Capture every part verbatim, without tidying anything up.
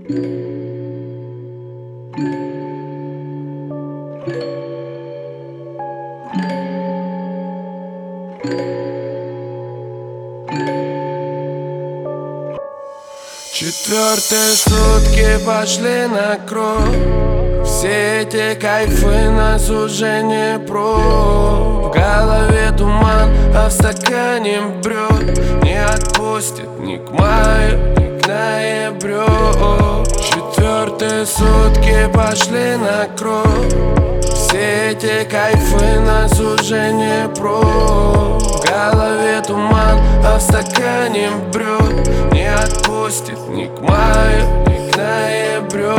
Четвертые сутки пошли на круг. Все эти кайфы нас уже не прут. В голове туман, а в стакане брют. Не отпустит ни к маю, ни к ноябрю. Четвертые сутки пошли на круг. Все эти кайфы нас уже не прут. В голове туман, а в стакане брют. Не отпустит ни к маю, ни к ноябрю.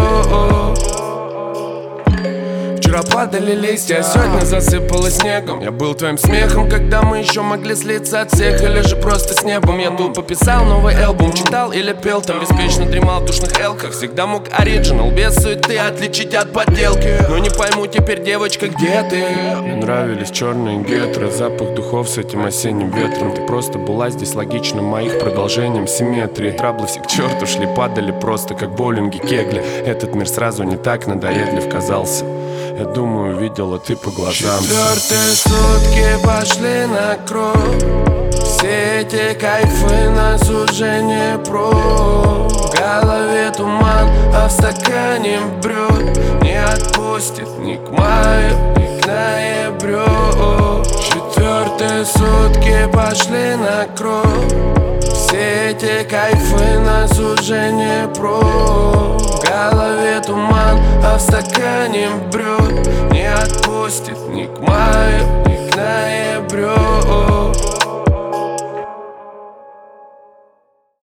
Вчера падали листья, а сегодня засыпало снегом. Я был твоим смехом, когда мы еще могли слиться от всех. Или же просто с небом. Я тупо писал новый альбом, читал или пел, там беспечно дремал в душных элках. Всегда мог оригинал, без суеты отличить от подделки. Но не пойму теперь, девочка, где ты? Мне нравились черные гетры, запах духов с этим осенним ветром. Ты просто была здесь логичным моих продолжением симметрии. Траблы все к черту шли, падали просто как боулинги кегли. Этот мир сразу не так надоедлив казался. Я думаю, видела ты по глазам. Четвертые сутки пошли на круг. Все эти кайфы нас уже не прут. В голове туман, а в стакане брют. Не отпустит ни к маю, ни к ноябрю. Четвертые сутки пошли на круг. Все эти кайфы нас уже не прут. В голове туман, а в стакане брют. Не отпустит ни к маю, ни к ноябрю.